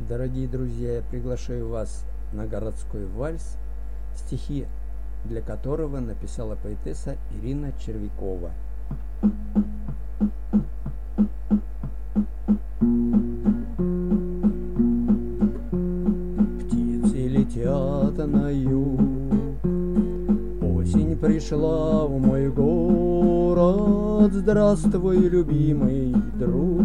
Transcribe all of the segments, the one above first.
Дорогие друзья, я приглашаю вас на городской вальс, стихи для которого написала поэтесса Ирина Червякова. Птицы летят на юг, осень пришла в мой город. Здравствуй, любимый друг,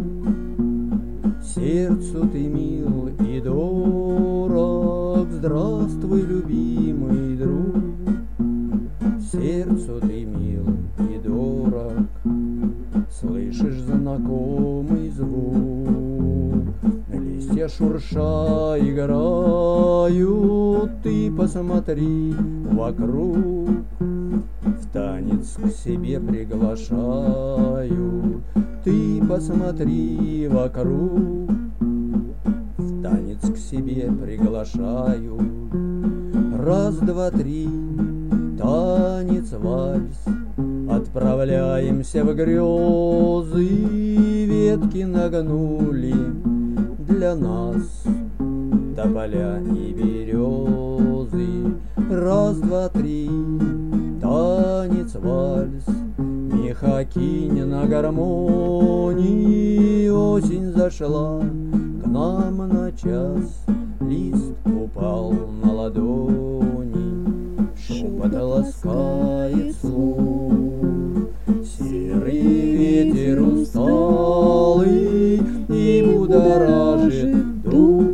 сердцу ты мил и дорог. Здравствуй, любимый друг, сердцу ты мил и дорог. Слышишь знакомый звук, листья шурша играют. Ты посмотри вокруг, в танец к себе приглашают. Ты посмотри вокруг, в танец к себе приглашают. Раз, два, три, танец, вальс, отправляемся в грезы. Ветки нагнули для нас тополя и березы. Раз, два, три, танец, вальс, меха кинь на гармонии. Осень зашла к нам на час, лист упал на ладони. Шепот ласкает слух, серый ветер усталый и будоражит дух,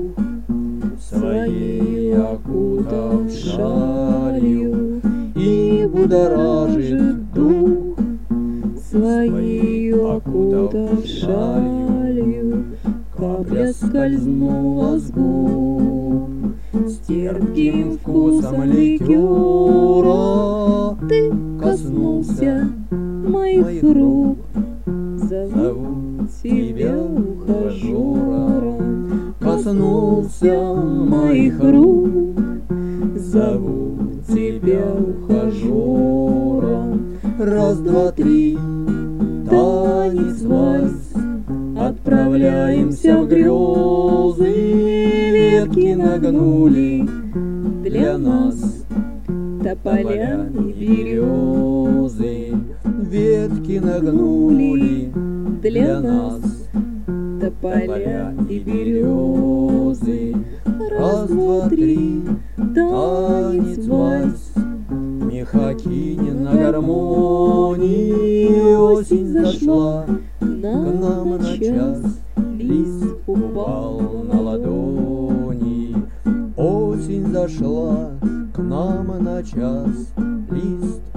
своей окутав шалью, и будоражит дух, своей окутав шалью. Капля скользнула с губ с терпким вкусом ликера. Ты коснулся моих рук, зову тебя ухажером. Коснулся Моих рук, зову тебя ухажером. Раз, два, три, танец, вальс, отправляемся в грезы. Ветки нагнули для нас тополя и березы. Ветки нагнули для нас тополя и березы. Раз, два, три, танец, вальс, меха кинь на гармонии. Осень зашла к нам на час, лист упал на ладони. Осень зашла к нам на час, лист